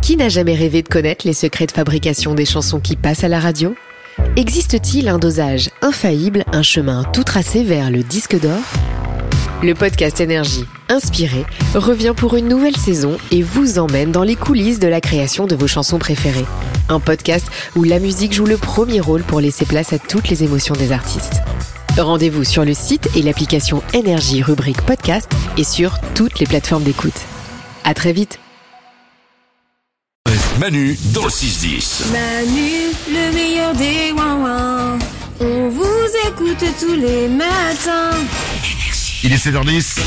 Qui n'a jamais rêvé de connaître les secrets de fabrication des chansons qui passent à la radio ? Existe-t-il un dosage infaillible, un chemin tout tracé vers le disque d'or ? Le podcast Énergie, inspiré, revient pour une nouvelle saison et vous emmène dans les coulisses de la création de vos chansons préférées. Un podcast où la musique joue le premier rôle pour laisser place à toutes les émotions des artistes. Rendez-vous sur le site et l'application Énergie rubrique podcast et sur toutes les plateformes d'écoute. À très vite. Manu dans le 6-10. Manu, le meilleur des ouin-ouin. On vous écoute tous les matins. Il est 7h10.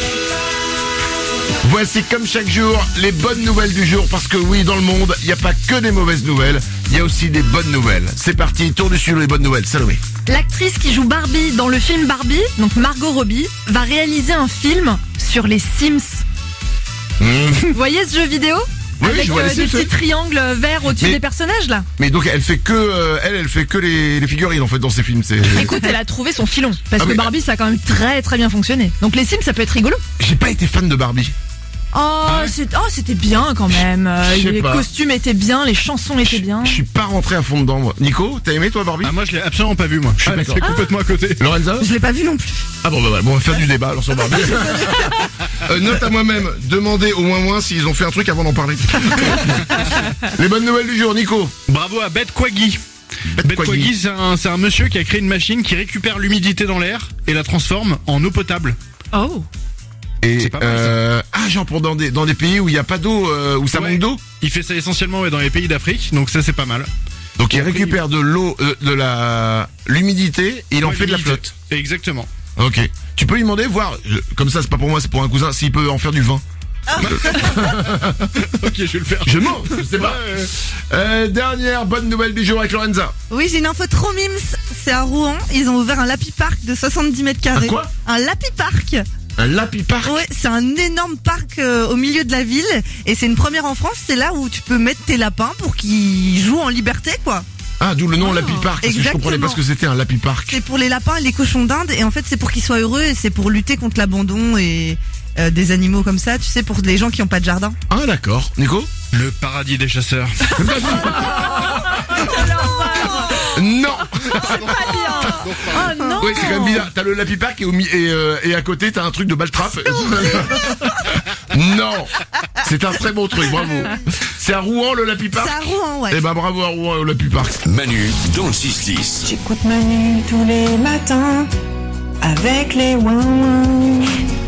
Voici comme chaque jour les bonnes nouvelles du jour, parce que oui, dans le monde, il n'y a pas que des mauvaises nouvelles, il y a aussi des bonnes nouvelles. C'est parti, tour du studio les bonnes nouvelles. Salomé. L'actrice qui joue Barbie dans le film Barbie, donc Margot Robbie, va réaliser un film sur les Sims. Vous voyez ce jeu vidéo ? Oui, avec je vois les des Sims, petits triangles verts au-dessus des personnages là. Mais donc elle fait que les figurines en fait dans ses films. Écoute, elle a trouvé son filon parce Ah, que mais- Barbie ça a quand même très très bien fonctionné. Donc les Sims ça peut être rigolo. J'ai pas été fan de Barbie. C'était bien quand même. Je sais Les pas. costumes étaient bien, les chansons étaient bien. Je suis pas rentré à fond dedans moi. Nico, t'as aimé toi Barbie? Ah, moi je l'ai absolument pas vu moi. Je suis d'accord. passé complètement à côté. Lorenza? Je l'ai pas vu non plus. Ah bon, on va faire du débat alors sur Barbie. Note à moi-même, demandez au moins s'ils ont fait un truc avant d'en parler. Les bonnes nouvelles du jour, Nico. Bravo à Beth Quaggy. Beth Quaggy, c'est un monsieur qui a créé une machine qui récupère l'humidité dans l'air et la transforme en eau potable. Oh. Et C'est pas mal, genre pour dans des pays où il y a pas d'eau, où ça Ouais. manque d'eau. Il fait ça essentiellement dans les pays d'Afrique, donc ça c'est pas mal. Donc il Après, récupère de l'eau, l'humidité, et il en Ouais, fait de la l'humidité. flotte. Exactement. Ok. Tu peux lui demander, voir, comme ça c'est pas pour moi, c'est pour un cousin, s'il peut en faire du vin. Ok, je vais le faire. Je mens, je sais pas. Dernière bonne nouvelle du jour avec Lorenza. Oui, j'ai une info trop mimes. C'est à Rouen. Ils ont ouvert un Lapi Park de 70 mètres carrés. Un quoi ? Un Lapi Park. Un Lapi Park. Ouais, c'est un énorme parc au milieu de la ville. Et c'est une première en France. C'est là où tu peux mettre tes lapins pour qu'ils jouent en liberté, quoi. Ah, d'où le nom Lapi Park, parce que je comprenais pas ce que c'était un Lapi Park. C'est pour les lapins et les cochons d'Inde. Et en fait, c'est pour qu'ils soient heureux. Et c'est pour lutter contre l'abandon et des animaux comme ça. Tu sais, pour les gens qui ont pas de jardin. Ah d'accord. Nico? Le paradis des chasseurs. Non. Oh non. Oui, c'est quand même bizarre. T'as le Lapi Park et à côté t'as un truc de baltrap. Non. C'est un très bon truc, bravo. C'est à Rouen le Lapi Park? C'est à Rouen, ouais. Eh ben bravo à Rouen et au Lapi Park. Manu dans le 6-10. J'écoute Manu tous les matins avec les ouin-ouin.